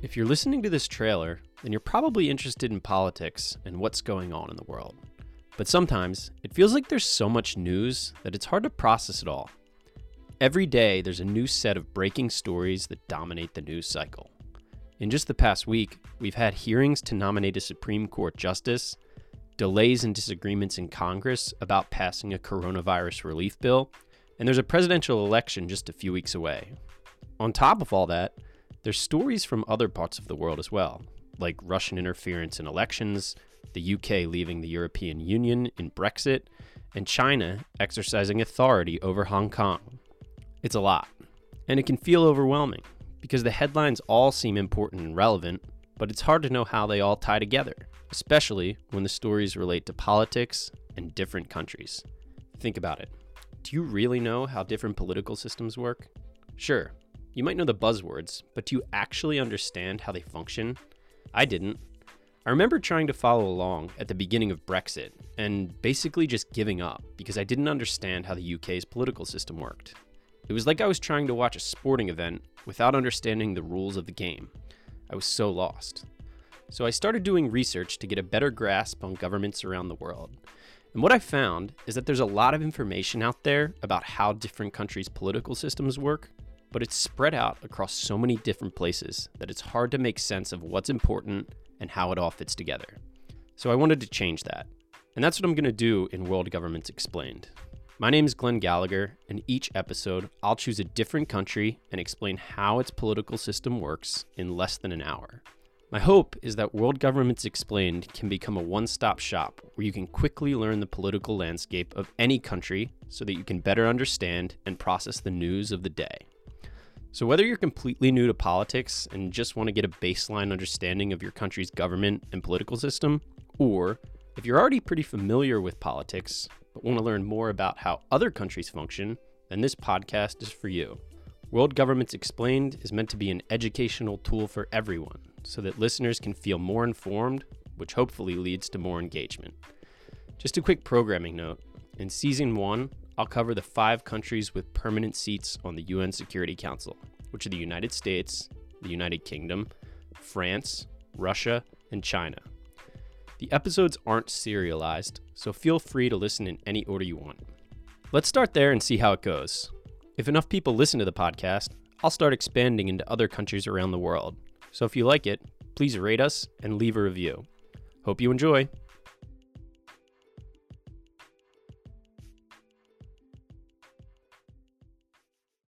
If you're listening to this trailer, then you're probably interested in politics and what's going on in the world. But sometimes, it feels like there's so much news that it's hard to process it all. Every day, there's a new set of breaking stories that dominate the news cycle. In just the past week, we've had hearings to nominate a Supreme Court justice, delays and disagreements in Congress about passing a coronavirus relief bill, and there's a presidential election just a few weeks away. On top of all that, there's stories from other parts of the world as well, like Russian interference in elections, the UK leaving the European Union in Brexit, and China exercising authority over Hong Kong. It's a lot, and it can feel overwhelming, because the headlines all seem important and relevant, but it's hard to know how they all tie together, especially when the stories relate to politics and different countries. Think about it. Do you really know how different political systems work? Sure, you might know the buzzwords, but do you actually understand how they function? I didn't. I remember trying to follow along at the beginning of Brexit and basically just giving up because I didn't understand how the UK's political system worked. It was like I was trying to watch a sporting event without understanding the rules of the game. I was so lost. So I started doing research to get a better grasp on governments around the world. And what I found is that there's a lot of information out there about how different countries' political systems work, but it's spread out across so many different places that it's hard to make sense of what's important and how it all fits together. So I wanted to change that. And that's what I'm going to do in World Governments Explained. My name is Glenn Gallagher, and each episode I'll choose a different country and explain how its political system works in less than an hour. My hope is that World Governments Explained can become a one-stop shop where you can quickly learn the political landscape of any country so that you can better understand and process the news of the day. So whether you're completely new to politics and just want to get a baseline understanding of your country's government and political system, or if you're already pretty familiar with politics but want to learn more about how other countries function, then this podcast is for you. World Governments Explained is meant to be an educational tool for everyone so that listeners can feel more informed, which hopefully leads to more engagement. Just a quick programming note. In Season 1, I'll cover the 5 countries with permanent seats on the UN Security Council, which are the United States, the United Kingdom, France, Russia, and China. The episodes aren't serialized, so feel free to listen in any order you want. Let's start there and see how it goes. If enough people listen to the podcast, I'll start expanding into other countries around the world. So if you like it, please rate us and leave a review. Hope you enjoy.